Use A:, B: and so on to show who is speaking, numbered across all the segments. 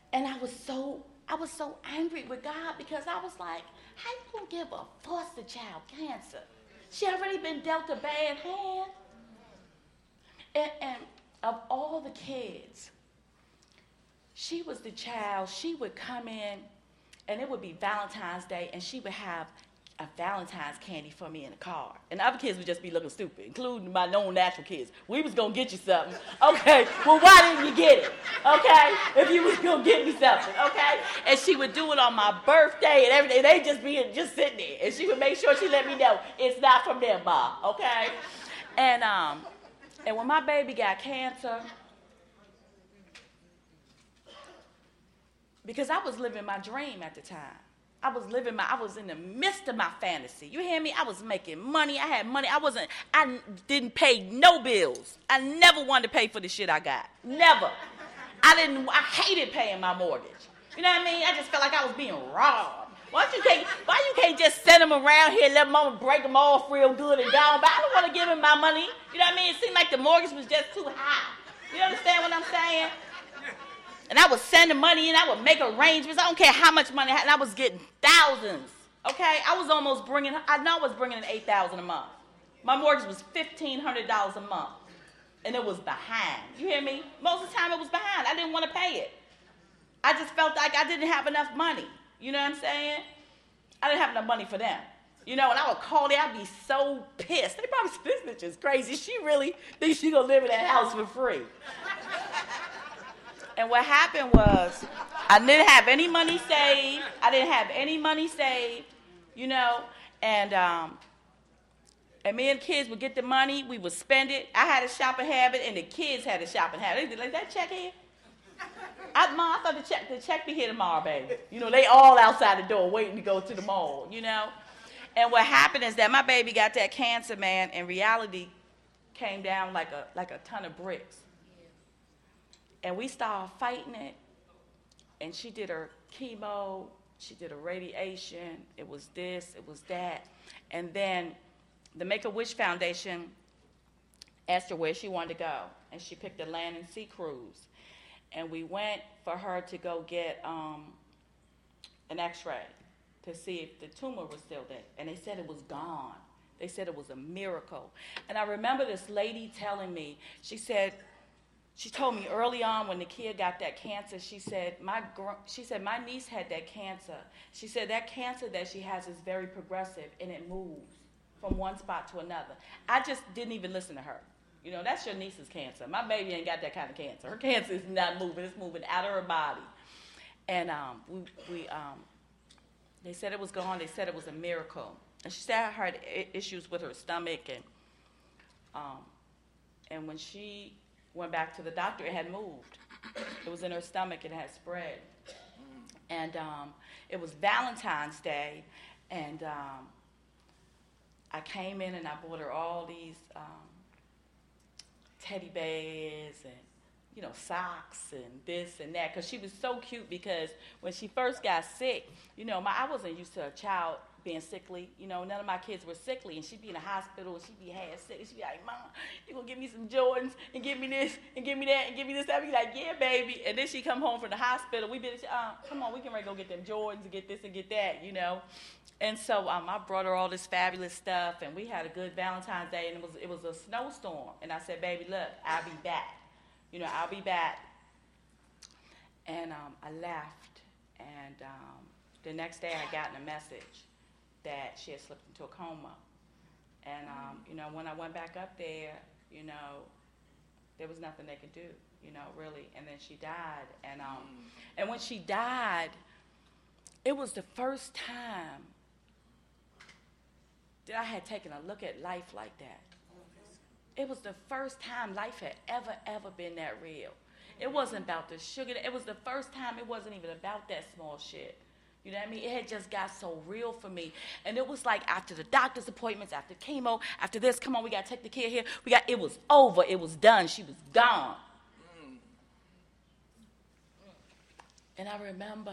A: And I was so angry with God because I was like, how you gonna give a foster child cancer? She already been dealt a bad hand. And of all the kids, she was the child. She would come in, and it would be Valentine's Day, and she would have a Valentine's candy for me in the car. And the other kids would just be looking stupid, including my known natural kids. We was going to get you something. Okay, well, why didn't you get it? Okay, if you was going to get me something, okay? And she would do it on my birthday and everything. They just sitting there. And she would make sure she let me know, it's not from them, Ma, okay? And when my baby got cancer, because I was living my dream at the time. I was in the midst of my fantasy. You hear me? I was making money. I had money. I didn't pay no bills. I never wanted to pay for the shit I got. Never. I hated paying my mortgage. You know what I mean? I just felt like I was being robbed. Why you can't just send them around here and let mama break them off real good and down? But I don't want to give him my money. You know what I mean? It seemed like the mortgage was just too high. You understand what I'm saying? And I would send the money in. I would make arrangements. I don't care how much money I had. And I was getting thousands. Okay? I know I was bringing in $8,000 a month. My mortgage was $1,500 a month. And it was behind. You hear me? Most of the time it was behind. I didn't want to pay it. I just felt like I didn't have enough money. You know what I'm saying? I didn't have enough money for them. You know, and I would call them. I'd be so pissed. They probably said, this bitch is crazy. She really thinks she going to live in that house for free. And what happened was, I didn't have any money saved. You know, and me and the kids would get the money, we would spend it. I had a shopping habit, and the kids had a shopping habit. They'd be like, that check here? I thought the check be here tomorrow, baby. You know, they all outside the door waiting to go to the mall, you know. And what happened is that my baby got that cancer, man, and reality came down like a ton of bricks. And we started fighting it, and she did her chemo, she did her radiation, it was this, it was that. And then the Make-A-Wish Foundation asked her where she wanted to go, and she picked the Land and Sea Cruise. And we went for her to go get an x-ray to see if the tumor was still there. And they said it was gone. They said it was a miracle. And I remember this lady telling me, she told me early on when the kid got that cancer, she said, my niece had that cancer. She said that cancer that she has is very progressive, and it moves from one spot to another. I just didn't even listen to her. You know, that's your niece's cancer. My baby ain't got that kind of cancer. Her cancer is not moving. It's moving out of her body. And they said it was gone. They said it was a miracle. And she said I had issues with her stomach, and when she went back to the doctor, it had moved. It was in her stomach. It had spread. And it was Valentine's Day, and I came in and I bought her all these teddy bears and, you know, socks and this and that, because she was so cute. Because when she first got sick, you know, I wasn't used to a child being sickly. You know, none of my kids were sickly, and she'd be in the hospital and she'd be half sick. She'd be like, Mom, you gonna give me some Jordans and give me this and give me that and give me this? I'd be like, yeah, baby. And then she come home from the hospital. We did, come on, we can go get them Jordans and get this and get that, you know. And so I brought her all this fabulous stuff, and we had a good Valentine's Day, and it was a snowstorm. And I said, baby, look, I'll be back. You know, I'll be back. And I left, and the next day I got a message that she had slipped into a coma. And, you know, when I went back up there, you know, there was nothing they could do, you know, really. And then she died. And when she died, it was the first time that I had taken a look at life like that. It was the first time life had ever been that real. It wasn't about the sugar. It was the first time it wasn't even about that small shit. You know what I mean? It had just got so real for me. And it was like after the doctor's appointments, after chemo, after this, come on, we got to take the kid here. It was over. It was done. She was gone. And I remember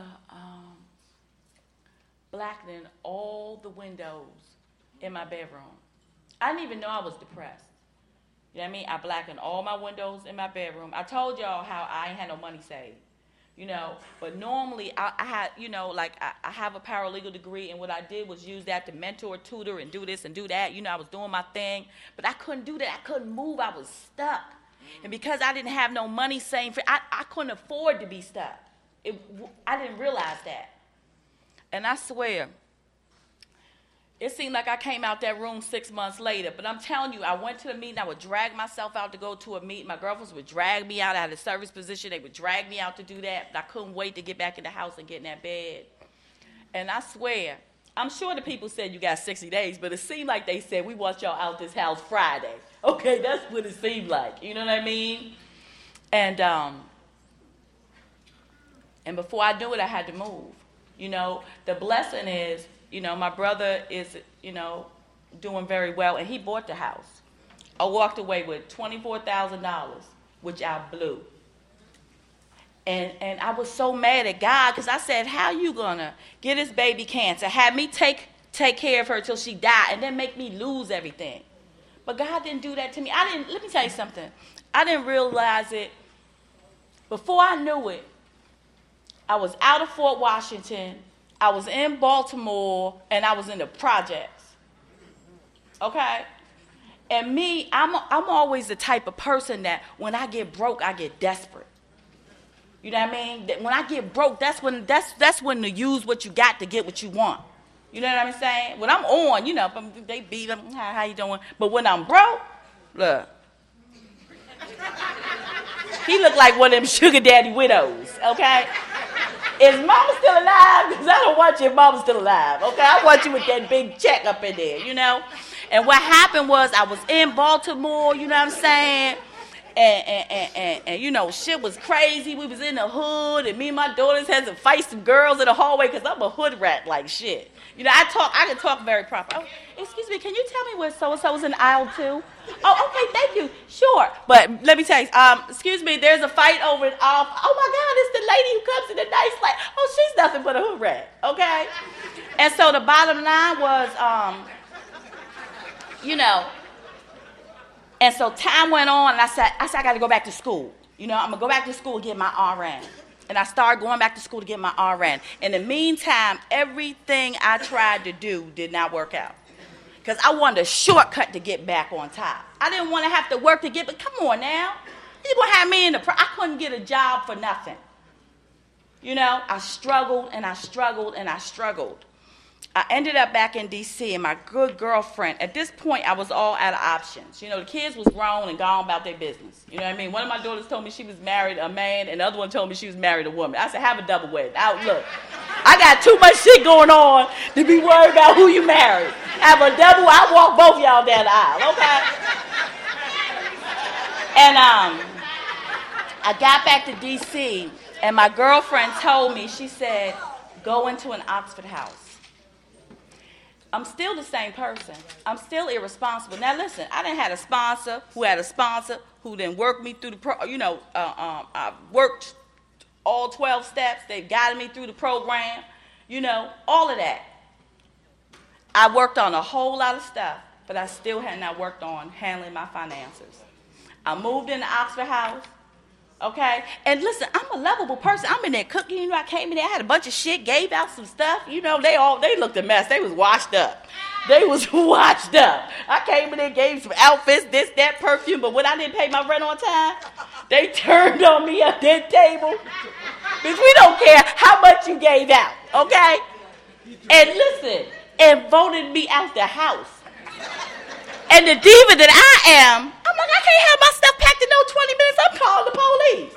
A: blackening all the windows in my bedroom. I didn't even know I was depressed. You know what I mean? I blackened all my windows in my bedroom. I told y'all how I ain't had no money saved. you know. But normally I had, you know, like I have a paralegal degree, and what I did was use that to mentor, tutor, and do this and do that. You know, I was doing my thing, but I couldn't do that. I couldn't move. I was stuck. And because I didn't have no money saving for, I couldn't afford to be stuck. I didn't realize that. And I swear, it seemed like I came out that room 6 months later. But I'm telling you, I went to the meeting. I would drag myself out to go to a meeting. My girlfriends would drag me out. I had a service position. They would drag me out to do that. But I couldn't wait to get back in the house and get in that bed. And I swear, I'm sure the people said you got 60 days, but it seemed like they said, we want y'all out this house Friday. Okay, that's what it seemed like. You know what I mean? And before I knew it, I had to move. You know, the blessing is, you know, my brother is, you know, doing very well, and he bought the house. I walked away with $24,000, which I blew. And I was so mad at God, because I said, how you going to get this baby cancer, have me take care of her till she died, and then make me lose everything? But God didn't do that to me. Let me tell you something. I didn't realize it. Before I knew it, I was out of Fort Washington, I was in Baltimore, and I was in the projects. Okay? And me, I'm always the type of person that when I get broke, I get desperate. You know what I mean? When I get broke, that's when to use what you got to get what you want. You know what I'm saying? When I'm on, you know, they beat them, how you doing? But when I'm broke, look. He look like one of them sugar daddy widows, okay? Is mama still alive? Because I don't want your mama still alive, okay? I want you with that big check up in there, you know? And what happened was I was in Baltimore, you know what I'm saying? And you know, shit was crazy. We was in the hood, and me and my daughters had to fight some girls in the hallway because I'm a hood rat like shit. You know, I can talk very proper. Oh, excuse me, can you tell me where so-and-so is in aisle 2? Oh, okay, thank you. Sure. But let me tell you, excuse me, there's a fight over in aisle. Oh my God, it's the lady who comes in the nice light. Oh, she's nothing but a hood rat, okay? And so the bottom line was, you know, and so time went on, and I said I got to go back to school. You know, I'm going to go back to school and get my RN. And I started going back to school to get my RN. In the meantime, everything I tried to do did not work out. Because I wanted a shortcut to get back on top. I didn't want to have to work to get, but come on now. You're going to have me I couldn't get a job for nothing. You know, I struggled and I struggled and I struggled. I ended up back in D.C., and my good girlfriend, at this point, I was all out of options. You know, the kids was grown and gone about their business. You know what I mean? One of my daughters told me she was married a man, and the other one told me she was married a woman. I said, have a double wedding. Look, I got too much shit going on to be worried about who you married. Have a double, I walk both y'all down the aisle, okay? And I got back to D.C., and my girlfriend told me, she said, go into an Oxford house. I'm still the same person. I'm still irresponsible. Now listen, I done had a sponsor who then worked me through I worked all 12 steps. They guided me through the program, you know, all of that. I worked on a whole lot of stuff, but I still had not worked on handling my finances. I moved in the Oxford house. Okay? And listen, I'm a lovable person. I'm in there cooking. You know, I came in there, I had a bunch of shit, gave out some stuff. You know, they looked a mess. They was washed up. I came in there, gave some outfits, this, that, perfume. But when I didn't pay my rent on time, they turned on me at that table. Because we don't care how much you gave out. Okay? And listen, and voted me out the house. And the diva that I am, I'm like, I can't have my stuff packed in no 20 minutes. I'm calling the police.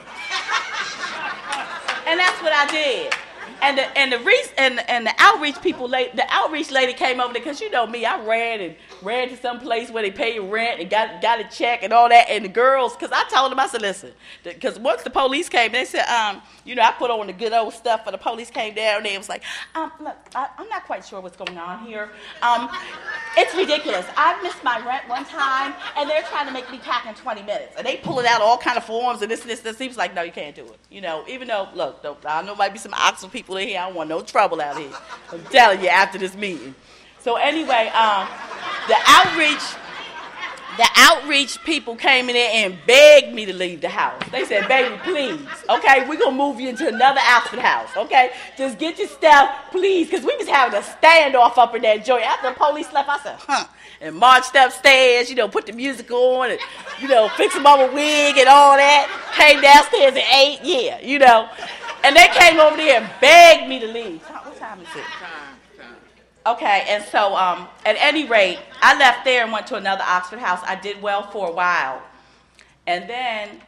A: And that's what I did. And the outreach people, the outreach lady came over there, because you know me, I ran to some place where they pay rent and got a check and all that. And the girls, because I told them, I said, listen, because once the police came, they said, you know, I put on the good old stuff, and the police came down, and they was like, look, I'm not quite sure what's going on here. It's ridiculous. I missed my rent one time, and they're trying to make me pack in 20 minutes. And they pulling out all kind of forms and this. Seems like, no, you can't do it. You know, even though, look, I know might be some Oxford people in here. I don't want no trouble out here. I'm telling you after this meeting. So anyway, the The outreach people came in there and begged me to leave the house. They said, baby, please, okay, we're going to move you into another Oxford house, okay? Just get your stuff, please, because we was having a standoff up in that joint. After the police left, I said, and marched upstairs, put the music on and, fix them up a wig and all that. Came downstairs and ate, And they came over there and begged me to leave. What time is it? Okay, and so at any rate, I left there and went to another Oxford house. I did well for a while. And then,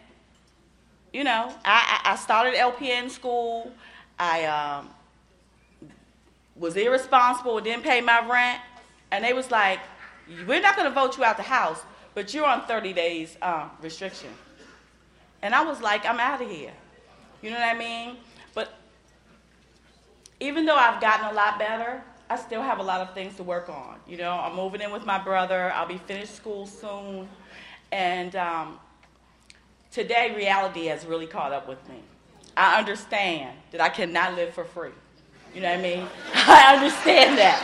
A: I started LPN school. I was irresponsible and didn't pay my rent. And they was like, we're not going to vote you out the house, but you're on 30 days restriction. And I was like, I'm out of here. You know what I mean? But even though I've gotten a lot better, I still have a lot of things to work on. I'm moving in with my brother. I'll be finished school soon. And today, reality has really caught up with me. I understand that I cannot live for free. You know what I mean? I understand that.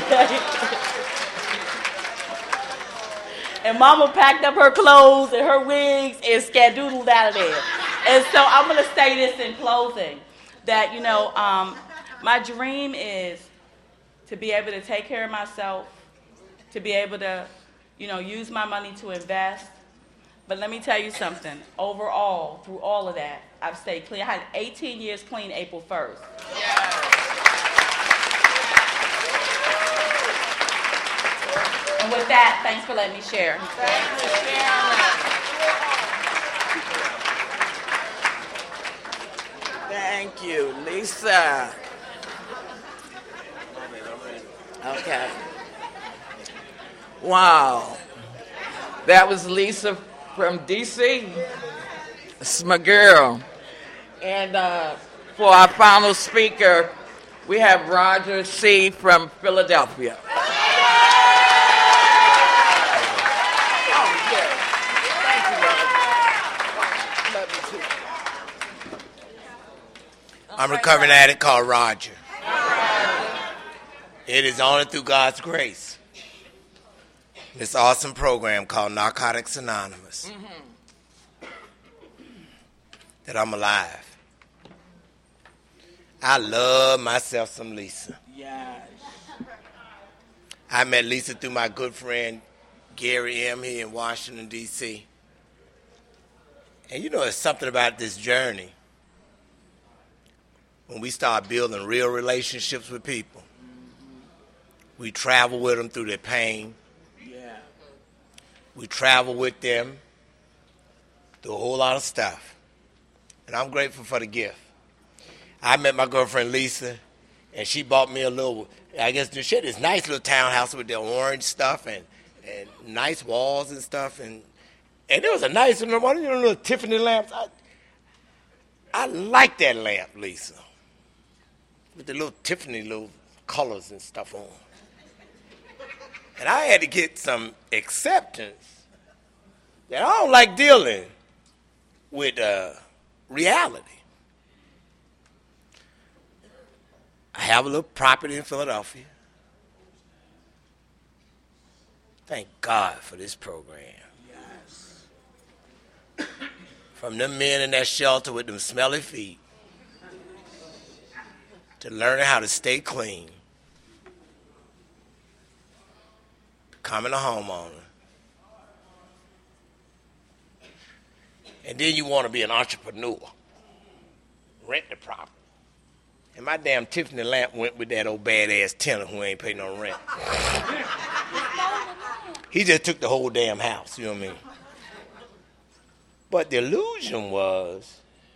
A: And Mama packed up her clothes and her wigs and skedoodled out of there. And so I'm going to say this in closing, that, my dream is to be able to take care of myself, to be able to, use my money to invest. But let me tell you something. Overall, through all of that, I've stayed clean. I had 18 years clean April 1st. Yeah. And with that, thanks for letting me share.
B: Thanks for sharing. Thank you, Lisa. Okay. Wow. That was Lisa from D.C. It's my girl. And for our final speaker, we have Roger C. from Philadelphia.
C: I'm a recovering addict called Roger. It is only through God's grace. This awesome program called Narcotics Anonymous that I'm alive. I love myself some Lisa.
B: Yes.
C: I met Lisa through my good friend Gary M. here in Washington, D.C. And it's something about this journey. When we start building real relationships with people, we travel with them through their pain.
B: Yeah.
C: We travel with them through a whole lot of stuff. And I'm grateful for the gift. I met my girlfriend Lisa, and she bought me a little, she had this nice little townhouse with the orange stuff and nice walls and stuff. And there was a nice one of little Tiffany lamps. I like that lamp, Lisa, with the little Tiffany little colors and stuff on. And I had to get some acceptance that I don't like dealing with reality. I have a little property in Philadelphia. Thank God for this program.
B: Yes.
C: From them men in that shelter with them smelly feet to learning how to stay clean, becoming a homeowner. And then you want to be an entrepreneur. Rent the property. And my damn Tiffany lamp went with that old badass tenant who ain't paying no rent. He just took the whole damn house, you know what I mean? But the illusion was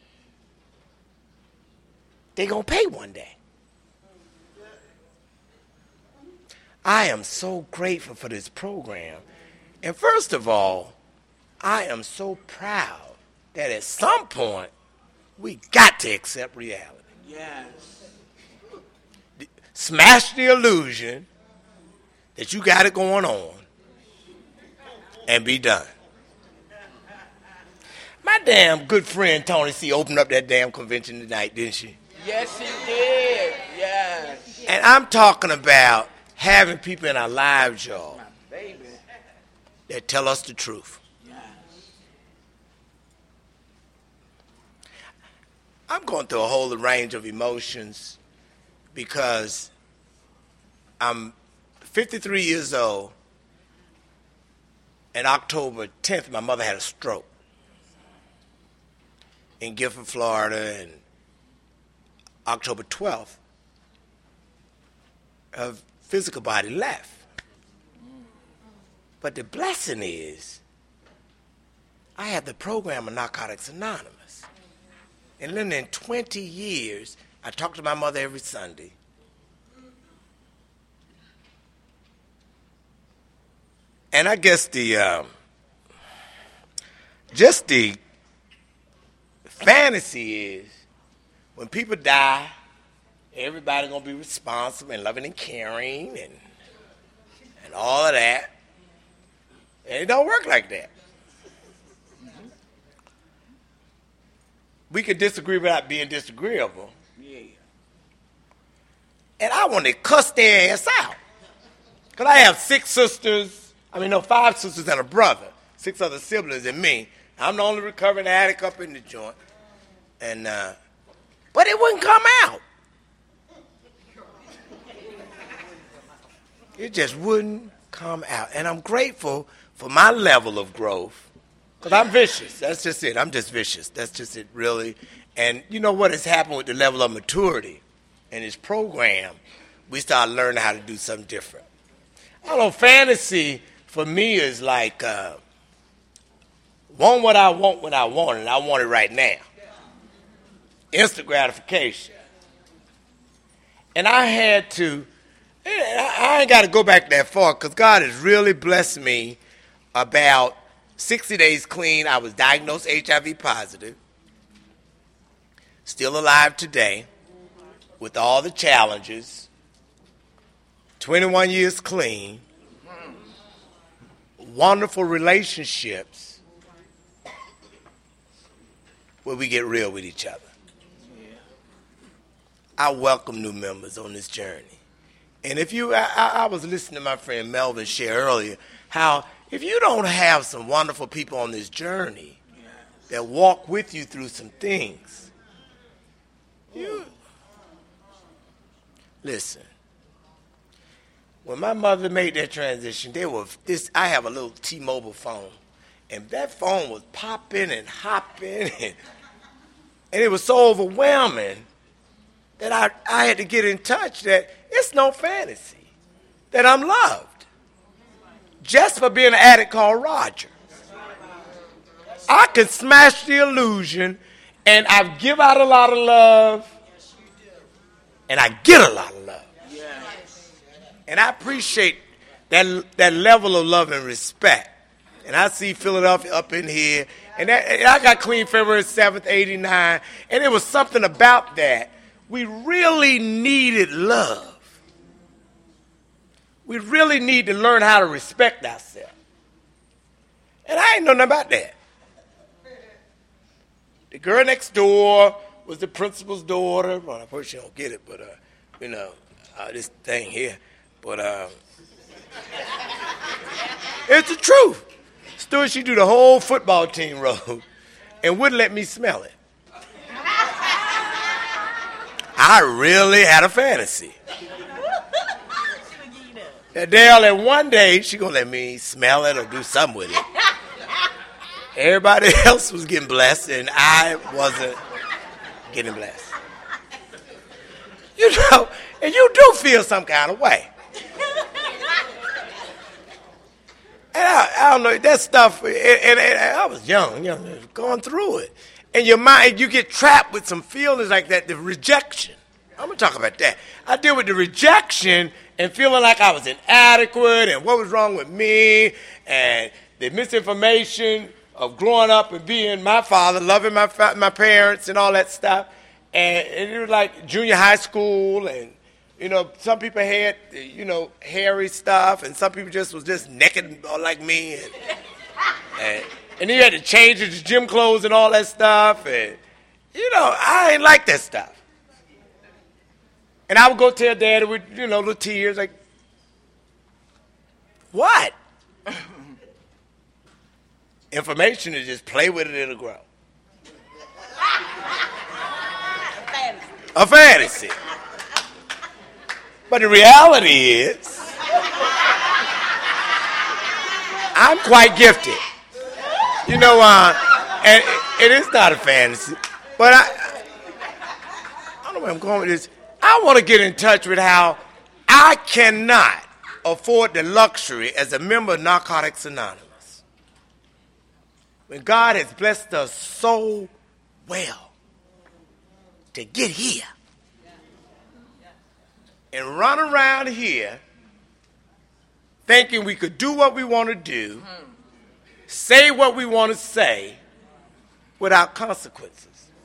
C: they gonna pay one day. I am so grateful for this program. And first of all, I am so proud that at some point we got to accept reality.
B: Yes.
C: Smash the illusion that you got it going on and be done. My damn good friend Tony C. opened up that damn convention tonight, didn't she?
B: Yes, she did. Yes.
C: And I'm talking about having people in our lives, y'all,
B: My baby.
C: that tell us the truth. I'm going through a whole range of emotions because I'm 53 years old, and October 10th, my mother had a stroke in Gifford, Florida, and October 12th, her physical body left. But the blessing is, I had the program of Narcotics Anonymous. And then in 20 years, I talked to my mother every Sunday. And I guess just the fantasy is, when people die, everybody gonna be responsible and loving and caring and all of that. And it don't work like that. We could disagree without being disagreeable. Yeah. And I want to cuss their ass out. Because I have 5 sisters and a brother, 6 other siblings than me. I'm the only recovering addict up in the joint. And, but it wouldn't come out. It just wouldn't come out. And I'm grateful for my level of growth, because I'm vicious. That's just it. I'm just vicious. That's just it, really. And you know what has happened with the level of maturity in this program? We started learning how to do something different. I don't know, fantasy for me is like want what I want when I want it, and I want it right now. Instant gratification. And I had to, I ain't got to go back that far, because God has really blessed me. About 60 days clean, I was diagnosed HIV positive. Still alive today with all the challenges. 21 years clean. Wonderful relationships where we get real with each other. I welcome new members on this journey. And if you, I was listening to my friend Melvin share earlier, how if you don't have some wonderful people on this journey that walk with you through some things, listen. When my mother made that transition, I have a little T-Mobile phone, and that phone was popping and hopping, and it was so overwhelming that I had to get in touch that it's no fantasy, that I'm loved. Just for being an addict called Roger. I can smash the illusion, and I give out a lot of love, and I get a lot of love. And I appreciate that level of love and respect. And I see Philadelphia up in here, and I got clean February 7th, 89, and it was something about that. We really needed love. We really need to learn how to respect ourselves. And I ain't know nothing about that. The girl next door was the principal's daughter. Well, of course she don't get it, but, this thing here. But it's the truth. Stuart, she do the whole football team road and wouldn't let me smell it. I really had a fantasy. That one day she gonna let me smell it or do something with it. Everybody else was getting blessed, and I wasn't getting blessed. And you do feel some kind of way. And I don't know, that stuff, and I was young, going through it. And your mind, you get trapped with some feelings like that, the rejection. I'm going to talk about that. I deal with the rejection and feeling like I was inadequate and what was wrong with me and the misinformation of growing up and being my father, loving my parents and all that stuff. And it was like junior high school, and, some people had, hairy stuff, and some people was just naked like me. And then you had to change into gym clothes and all that stuff. And, I ain't like that stuff. And I would go tell Daddy with, little tears, like, what? Information is just play with it, it'll grow. A fantasy. But the reality is, I'm quite gifted. You know, and it is not a fantasy. But I don't know where I'm going with this. I want to get in touch with how I cannot afford the luxury as a member of Narcotics Anonymous, when God has blessed us so well to get here and run around here thinking we could do what we want to do, say what we want to say without consequences.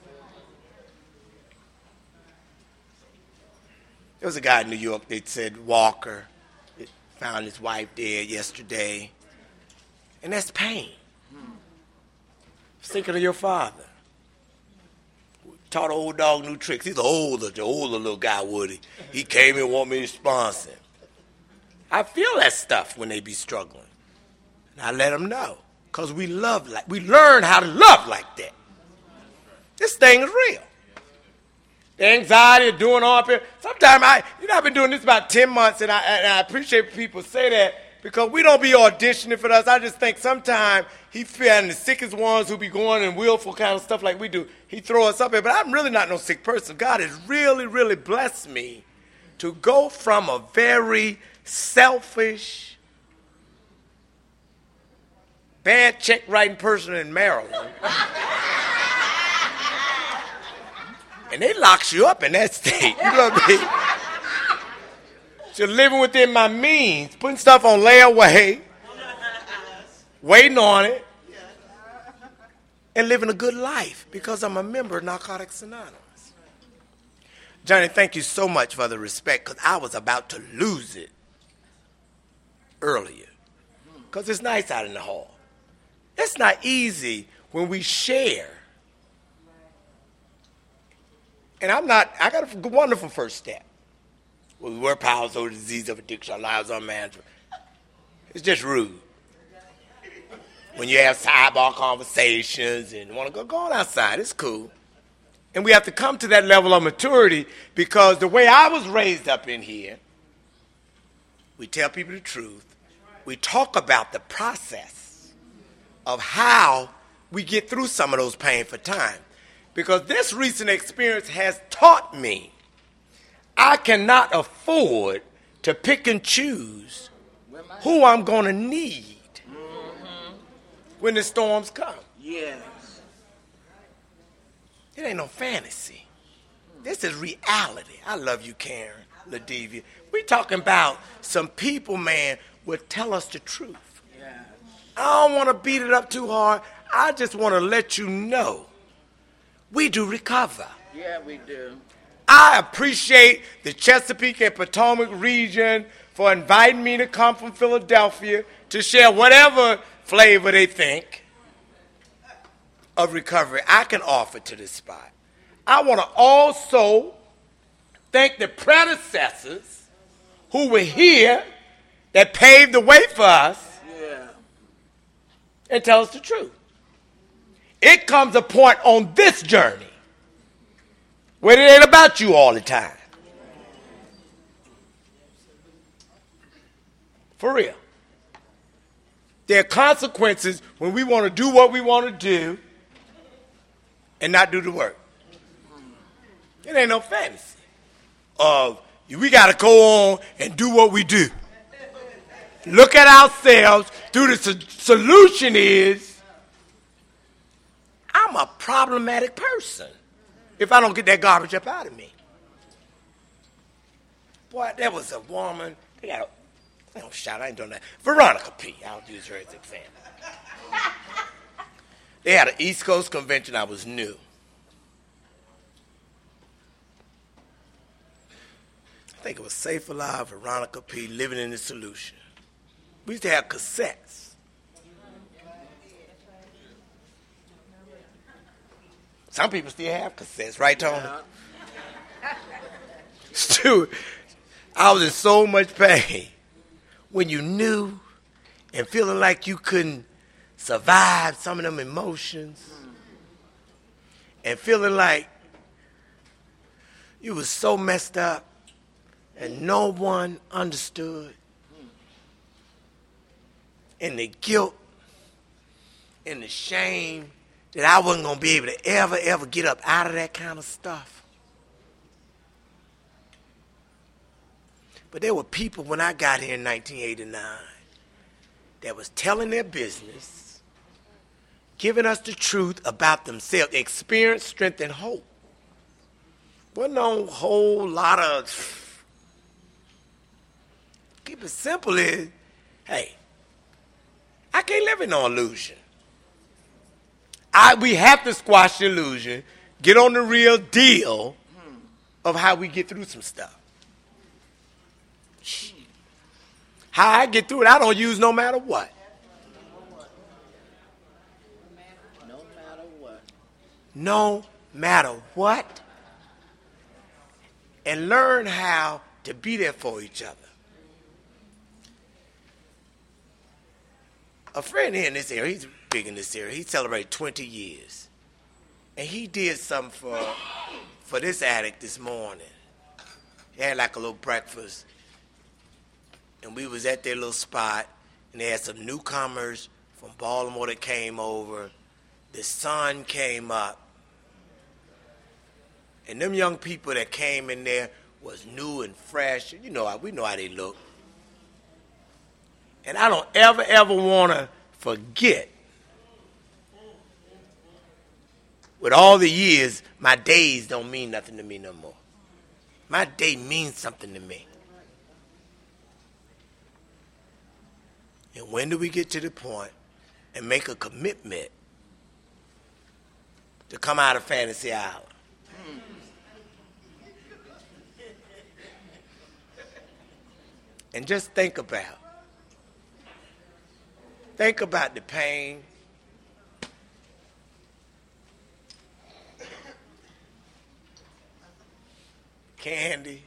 C: There was a guy in New York that said Walker found his wife dead yesterday, and that's pain. Thinking of your father. Taught an old dog new tricks. He's the older little guy, Woody. He came and want me to sponsor him. I feel that stuff when they be struggling. And I let them know. Because we learn how to love like that. This thing is real. The anxiety of doing all up here. Sometimes I've been doing this about 10 months, and I appreciate people say that, because we don't be auditioning for us. I just think sometimes he feeling the sickest ones who be going and willful kind of stuff like we do. He throw us up here, but I'm really not no sick person. God has really, really blessed me to go from a very selfish, bad check writing person in Maryland. And they locks you up in that state. You know what I mean? So living within my means, putting stuff on layaway, waiting on it, and living a good life because I'm a member of Narcotics Anonymous. Johnny, thank you so much for the respect, because I was about to lose it earlier. Because it's nice out in the hall. It's not easy when we share. And I got a wonderful first step. We wear powers over the disease of addiction, our lives unmanageable. It's just rude. When you have sidebar conversations and want to go on outside, it's cool. And we have to come to that level of maturity, because the way I was raised up in here, we tell people the truth. We talk about the process of how we get through some of those painful times. Because this recent experience has taught me I cannot afford to pick and choose who I'm going to need when the storms come.
B: Yes.
C: It ain't no fantasy. This is reality. I love you, Karen, Ladivia. We talking about some people, man, will tell us the truth.
B: Yes.
C: I don't want to beat it up too hard. I just want to let you know we do recover.
B: Yeah, we do.
C: I appreciate the Chesapeake and Potomac region for inviting me to come from Philadelphia to share whatever flavor they think of recovery I can offer to this spot. I want to also thank the predecessors who were here that paved the way for us, and tell us the truth. It comes a point on this journey where it ain't about you all the time. For real. There are consequences when we want to do what we want to do and not do the work. It ain't no fantasy of we got to go on and do what we do. Look at ourselves through the solution is I'm a problematic person if I don't get that garbage up out of me. Boy, there was a woman. I ain't doing that. Veronica P. I'll use her as an example. They had an East Coast convention. I was new. I think it was Safe Alive, Veronica P. Living in the Solution. We used to have cassettes. Some people still have cassettes, right, Tony? Yeah. Stuart, I was in so much pain when you knew and feeling like you couldn't survived some of them emotions and feeling like you was so messed up and no one understood, and the guilt and the shame that I wasn't going to be able to ever get up out of that kind of stuff. But there were people when I got here in 1989 that was telling their business, giving us the truth about themselves, experience, strength, and hope. Wasn't no whole lot of, keep it simple is, hey, I can't live in no illusion. We have to squash the illusion, get on the real deal of how we get through some stuff. How I get through it, I don't use no matter what.
B: No matter what.
C: No matter what. And learn how to be there for each other. A friend here in this area, he's big in this area, he celebrated 20 years. And he did something for this addict this morning. He had like a little breakfast. And we was at their little spot, and they had some newcomers from Baltimore that came over. The sun came up. And them young people that came in there was new and fresh. You know, we know how they look. And I don't ever want to forget, with all the years, my days don't mean nothing to me no more. My day means something to me. And when do we get to the point and make a commitment to come out of Fantasy Island? And just think about the pain, Candy,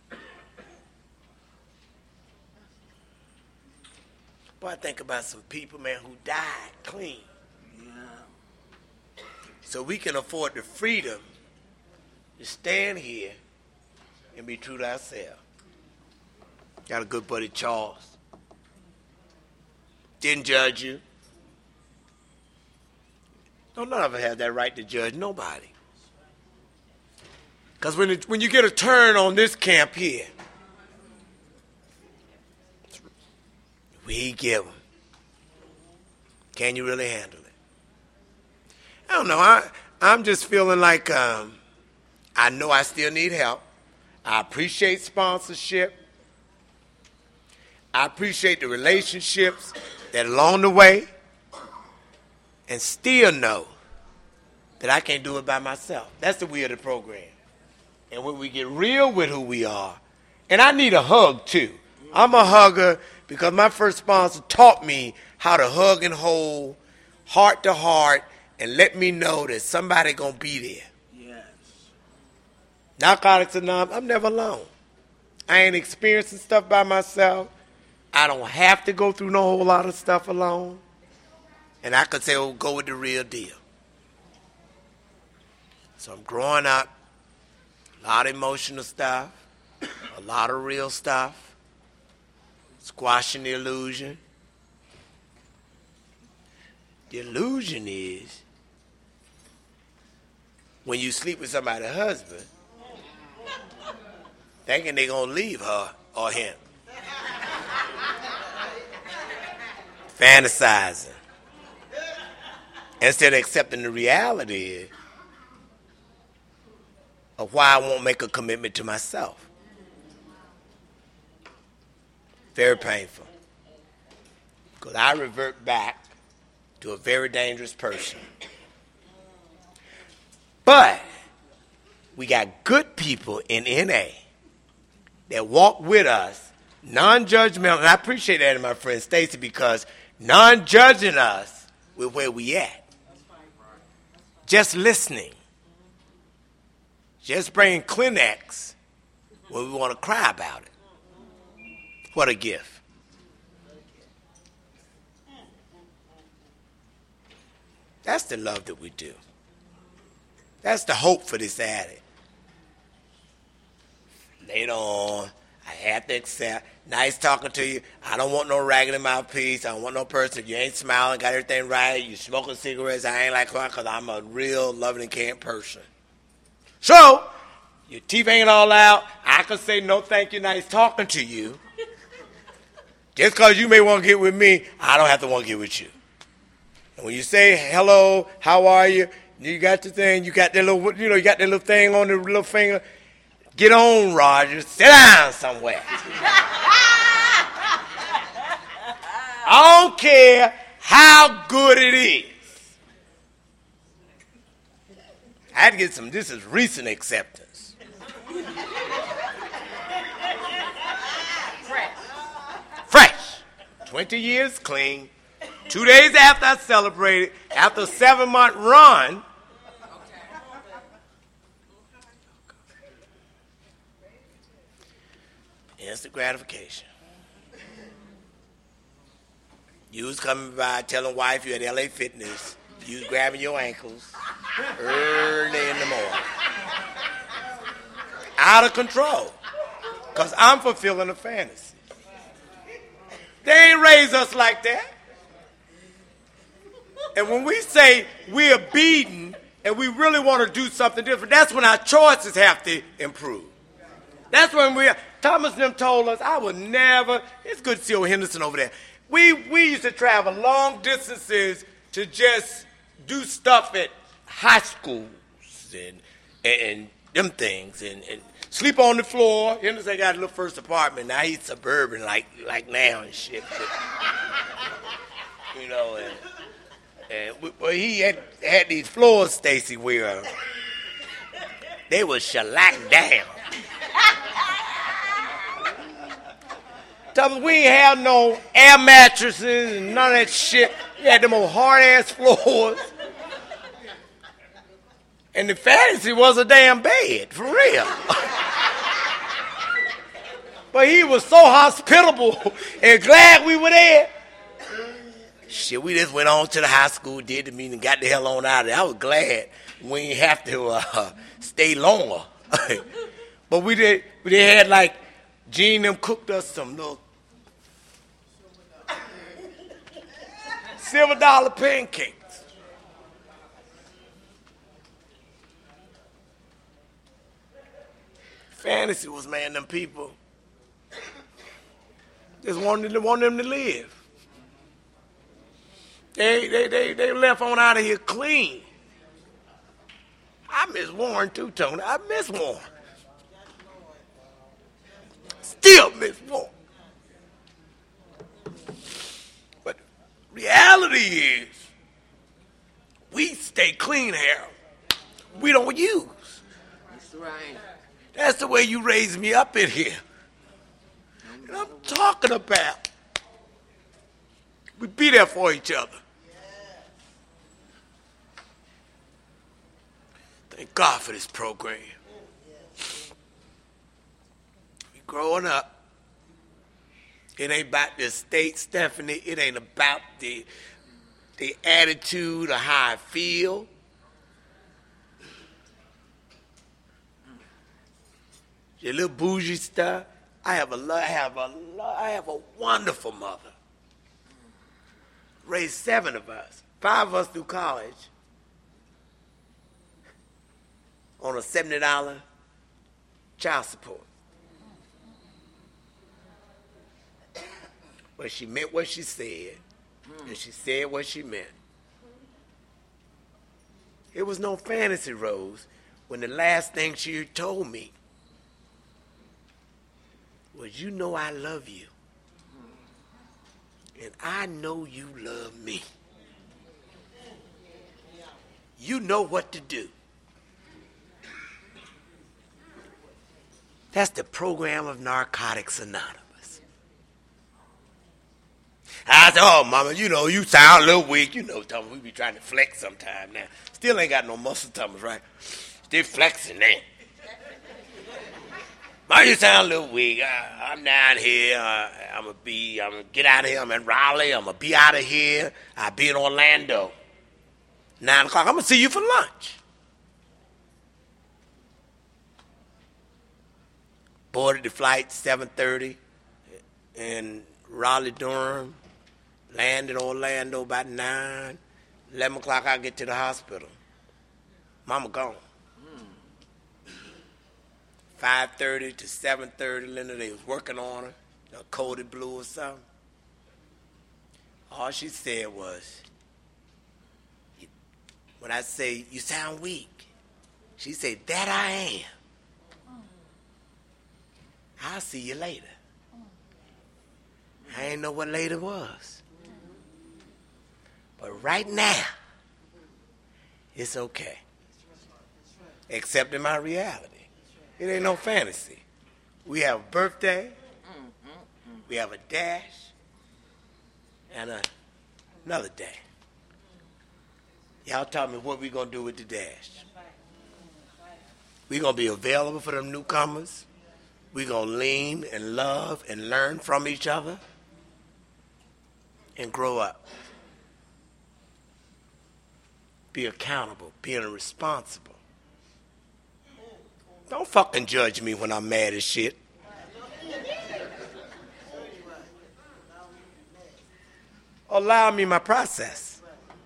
C: boy, I think about some people, man, who died clean. Yeah. So we can afford the freedom to stand here and be true to ourselves. Got a good buddy, Charles. Didn't judge you. None of us have that right to judge nobody. Because when you get a turn on this camp here, we give them. Can you really handle it? I don't know. I'm just feeling like I know I still need help. I appreciate sponsorship. I appreciate the relationships that along the way, and still know that I can't do it by myself. That's the way of the program. And when we get real with who we are, and I need a hug too. I'm a hugger because my first sponsor taught me how to hug and hold, heart to heart, and let me know that somebody gonna be there. Yes. Narcotics Anonymous, I'm never alone. I ain't experiencing stuff by myself. I don't have to go through no whole lot of stuff alone. And I could say, oh, go with the real deal. So I'm growing up, a lot of emotional stuff, a lot of real stuff, squashing the illusion. The illusion is when you sleep with somebody's husband, thinking they're going to leave her or him. Fantasizing. Instead of accepting the reality of why I won't make a commitment to myself. Very painful. Because I revert back to a very dangerous person. But we got good people in NA that walk with us, non-judgmental, and I appreciate that in my friend Stacy, because non-judging us with where we at. Just listening. Just bringing Kleenex when we want to cry about it. What a gift. That's the love that we do. That's the hope for this addict. Later on, I had to accept. Nice talking to you. I don't want no raggedy mouthpiece. I don't want no person. You ain't smiling, got everything right. You smoking cigarettes. I ain't like that because I'm a real loving and caring person. So, your teeth ain't all out. I can say no thank you, nice talking to you. Just because you may want to get with me, I don't have to want to get with you. And when you say hello, how are you? You got the thing. You got that little, you got that little thing on the little finger. Get on, Roger. Sit down somewhere. I don't care how good it is. I had to get some, this is recent acceptance. Fresh. 20 years clean. 2 days after I celebrated, after a 7-month run, instant gratification. You was coming by telling wife you at LA Fitness. You was grabbing your ankles early in the morning. Out of control. Because I'm fulfilling a fantasy. They ain't raised us like that. And when we say we're beaten and we really want to do something different, that's when our choices have to improve. That's when Thomas and them told us, I would never, it's good to see old Henderson over there. We used to travel long distances to just do stuff at high schools and them things and sleep on the floor. Henderson got a little first apartment. Now he's suburban like now and shit. But he had these floors, Stacy, where they were shellacked down. We ain't have no air mattresses and none of that shit. We had them old hard-ass floors. And the fantasy was a damn bed, for real. But he was so hospitable and glad we were there. Shit, we just went on to the high school, did the meeting, and got the hell on out of there. I was glad we didn't have to stay longer. But we had like, Gene them cooked us some little silver dollar pancakes. Fantasy was, man, them people just wanted them to live. They left on out of here clean. I miss Warren too, Tony. I miss Warren. Still miss Warren. But reality is, we stay clean, Harold. We don't use.
B: That's right.
C: That's the way you raised me up in here. And I'm talking about. We be there for each other. Thank God for this program. We growing up. It ain't about the state, Stephanie. It ain't about the attitude or how I feel. Your little bougie stuff. I have a wonderful mother. Raised 7 of us, 5 of us through college. On a $70 child support. But she meant what she said, and she said what she meant. It was no fantasy, Rose, when the last thing she told me was, you know I love you, and I know you love me. You know what to do. That's the program of Narcotics Anonymous. I said, oh, mama, you sound a little weak. Thomas, we be trying to flex sometime now. Still ain't got no muscle, Thomas, right? Still flexing now. Mama, you sound a little weak. I'm down here. I'm going to get out of here. I'm in Raleigh. I'm going to be out of here. I'll be in Orlando. 9 o'clock, I'm going to see you for lunch. Boarded the flight 7:30 in Raleigh-Durham. Landed Orlando about 9. 11 o'clock, I get to the hospital. Mama gone. 5:30 to 7:30, Linda, they was working on her, coded blue or something. All she said was, when I say, you sound weak, she said, that I am. I'll see you later. I ain't know what later was. But right now, it's okay. Accepting my reality. It ain't no fantasy. We have a birthday, we have a dash, and another day. Y'all tell me what we going to do with the dash. We going to be available for them newcomers. We going to lean and love and learn from each other and grow up. Be accountable, being responsible. Don't fucking judge me when I'm mad as shit. Allow me my process.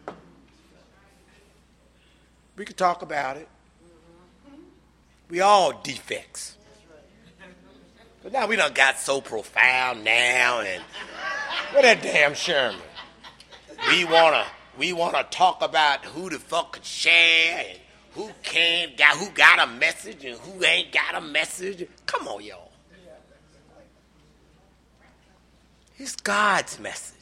C: We can talk about it. We all defects. But now we done got so profound now, and what that damn Sherman? We wanna talk about who the fuck could share and who got a message and who ain't got a message. Come on, y'all. It's God's message.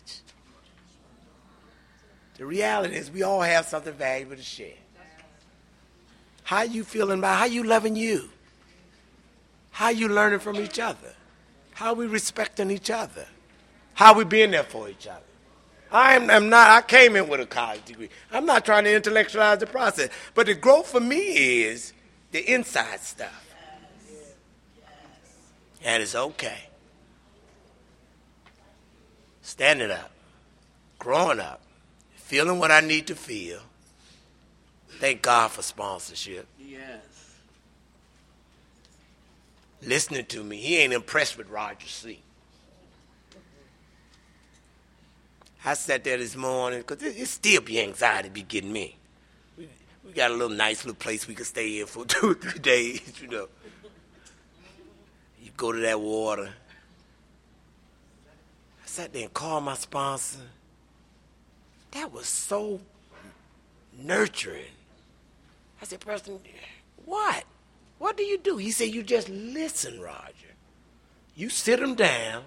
C: The reality is we all have something valuable to share. How you feeling about, how you loving you? How you learning from each other? How we respecting each other? How we being there for each other? I came in with a college degree. I'm not trying to intellectualize the process. But the growth for me is the inside stuff. And it's okay. Standing up, growing up, feeling what I need to feel. Thank God for sponsorship.
B: Yes.
C: Listening to me. He ain't impressed with Roger C. I sat there this morning, because it still be anxiety be getting me. We got a little nice little place we can stay in for 2 or 3 days, you know. You go to that water. I sat there and called my sponsor. That was so nurturing. I said, Preston, what? What do you do? He said, you just listen, Roger. You sit them down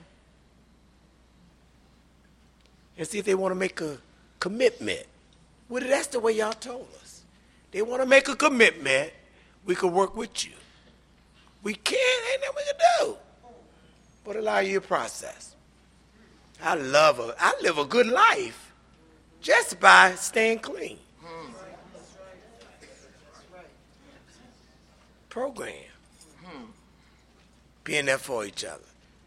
C: and see if they want to make a commitment. Well, that's the way y'all told us. They want to make a commitment, we can work with you. We can't, ain't nothing we can do. But allow you to process. I live a good life just by staying clean. Program. Being there for each other.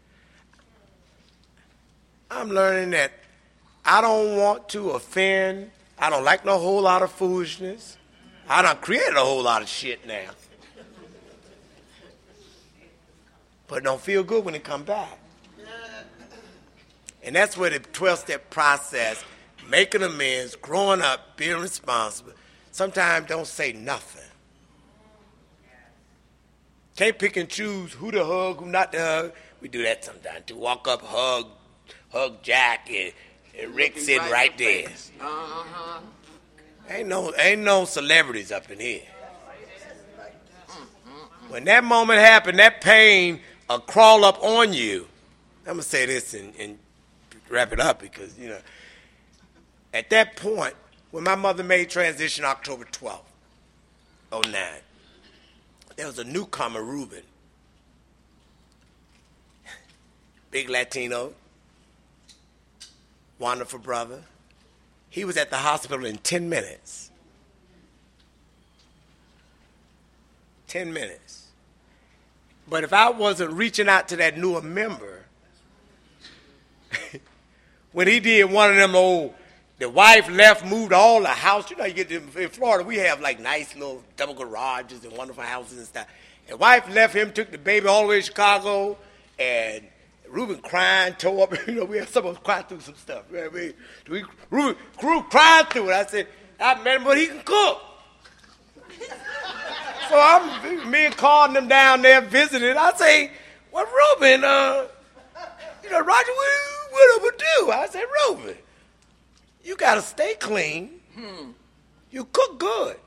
C: I'm learning that I don't want to offend. I don't like no whole lot of foolishness. I done created a whole lot of shit now. But it don't feel good when it come back. And that's where the 12-step process, making amends, growing up, being responsible, sometimes don't say nothing. Can't pick and choose who to hug, who not to hug. We do that sometimes too. Walk up, hug Jack, and Rick sitting right there.
B: Uh-huh.
C: Ain't no celebrities up in here. When that moment happened, that pain will crawl up on you. I'm going to say this and wrap it up because, you know, at that point, when my mother made transition October 12th, 09, there was a newcomer, Ruben. Big Latino, wonderful brother. He was at the hospital in 10 minutes. 10 minutes. But if I wasn't reaching out to that newer member, when he did one of them old The wife left, moved all the house. You know, you get in Florida, we have like nice little double garages and wonderful houses and stuff. The wife left him, took the baby all the way to Chicago, and Reuben crying, tore up. You know, we had some of us cry through some stuff. You know what I mean? Reuben crying through it. I said, I met him, but he can cook. So me and Carl and them down there visiting. I say, well, Reuben, you know, Roger, what do we do? I said, Reuben, you got to stay clean. You cook good.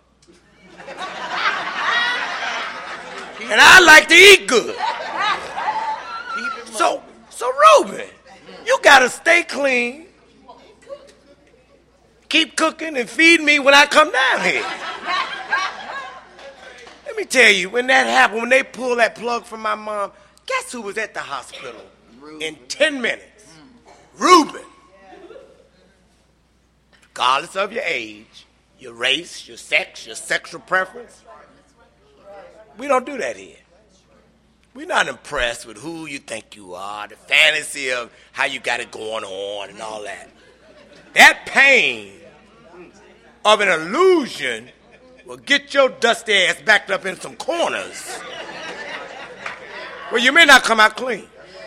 C: And I like to eat good. So Reuben, you got to stay clean. Keep cooking and feed me when I come down here. Let me tell you, when that happened, when they pulled that plug from my mom, guess who was at the hospital in 10 minutes? Reuben. Regardless of your age, your race, your sex, your sexual preference. We don't do that here. We're not impressed with who you think you are, the fantasy of how you got it going on and all that. That pain of an illusion will get your dusty ass backed up in some corners where you may not come out clean.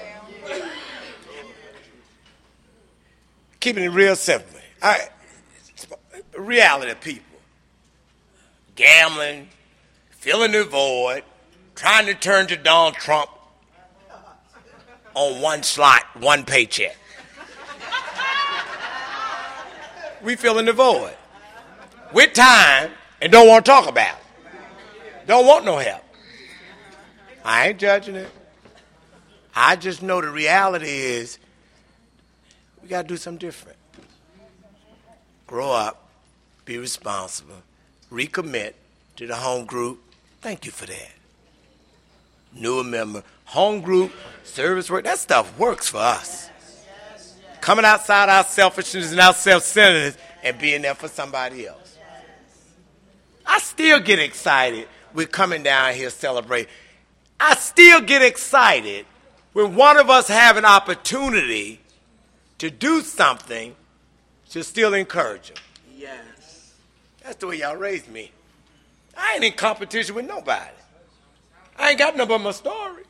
C: Keeping it real simple. Reality of people. Gambling, filling the void, trying to turn to Donald Trump on one slot, one paycheck. We filling the void with time and don't want to talk about it. Don't want no help. I ain't judging it. I just know the reality is we got to do something different. Grow up, be responsible, recommit to the home group. Thank you for that. Newer member, home group, service work, that stuff works for us. Coming outside our selfishness and our self-centeredness and being there for somebody else. I still get excited with coming down here celebrating. I still get excited when one of us have an opportunity to do something to still encourage them.
B: Yes.
C: That's the way y'all raised me. I ain't in competition with nobody. I ain't got nothing but my story.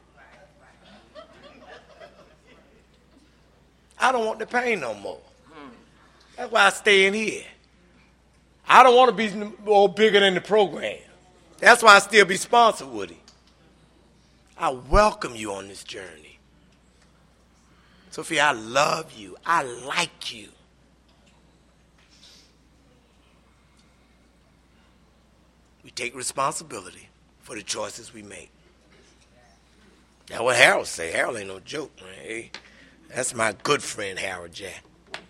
C: I don't want the pain no more. That's why I stay in here. I don't want to be more bigger than the program. That's why I still be sponsored, Woody. I welcome you on this journey. Sophia, I love you. I like you. We take responsibility for the choices we make. That's what Harold say. Harold ain't no joke, man. Hey, that's my good friend, Harold Jack.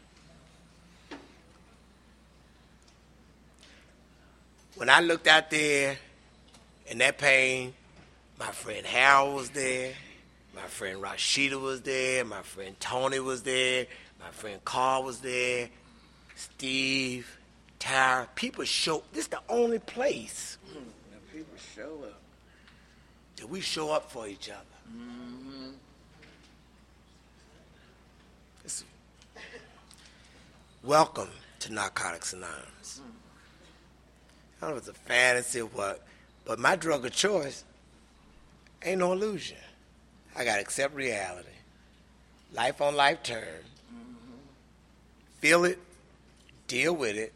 C: When I looked out there in that pain, my friend Harold was there, my friend Rashida was there, my friend Tony was there, my friend Carl was there, Steve, Tara. People show. This is the only place
B: People show up.
C: that we show up for each other. Listen. Welcome to Narcotics Anonymous. I don't know if it's a fantasy or what, but my drug of choice ain't no illusion. I got to accept reality. Life on life terms. Feel it, deal with it.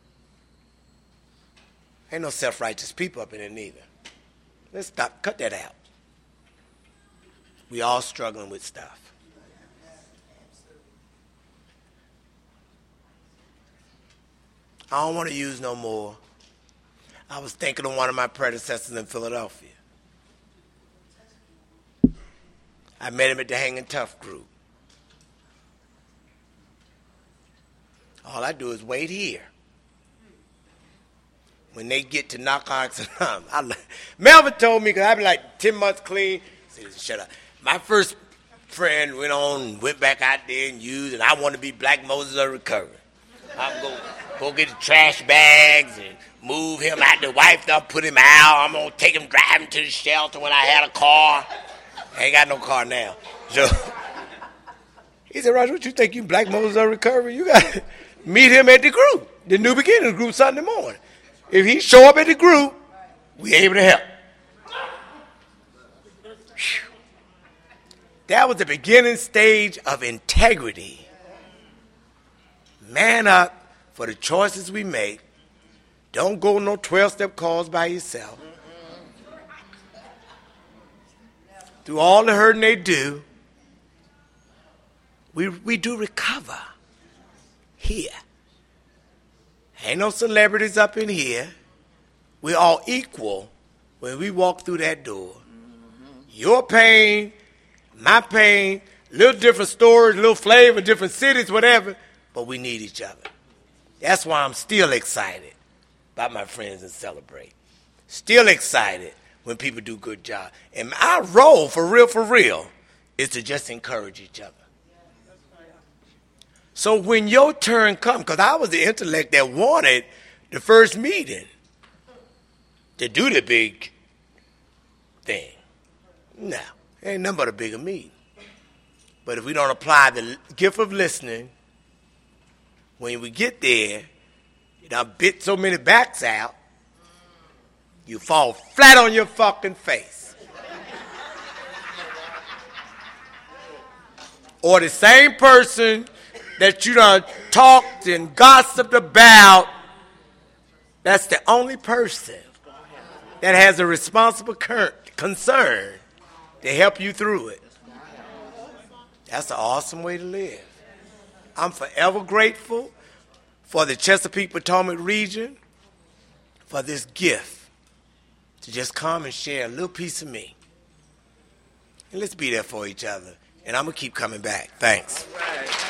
C: Ain't no self-righteous people up in it neither. Let's stop, cut that out. We all struggling with stuff. I don't want to use no more. I was thinking of one of my predecessors in Philadelphia. I met him at the Hanging Tough group. All I do is wait here. When they get to Narcotics Anonymous, Melvin told me, because I've been like 10 months clean. He said, shut up. My first friend went back out there and used, and I want to be Black Moses of recovery. I'm go get the trash bags and move him out. The wife done put him out. I'm going to take him driving to the shelter when I had a car. I ain't got no car now. So he said, Roger, what you think you Black Moses of recovery? You got meet him at the group, the New Beginnings group Sunday morning. If he show up at the group, we able to help. Whew. That was the beginning stage of integrity. Man up for the choices we make. Don't go no 12-step calls by yourself. Through all the hurting they do, we do recover here. Ain't no celebrities up in here. We're all equal when we walk through that door. Your pain, my pain, little different stories, little flavor, different cities, whatever, but we need each other. That's why I'm still excited about my friends and Celebrate. Still excited when people do good job. And our role, for real, is to just encourage each other. So when your turn comes, because I was the intellect that wanted the first meeting to do the big thing. No, ain't nothing but a bigger meeting. But if we don't apply the gift of listening, when we get there, you done bit so many backs out, you fall flat on your fucking face. Or the same person that you done talked and gossiped about, that's the only person that has a responsible concern to help you through it. That's an awesome way to live. I'm forever grateful for the Chesapeake Potomac region for this gift to just come and share a little piece of me. And let's be there for each other. And I'm going to keep coming back. Thanks.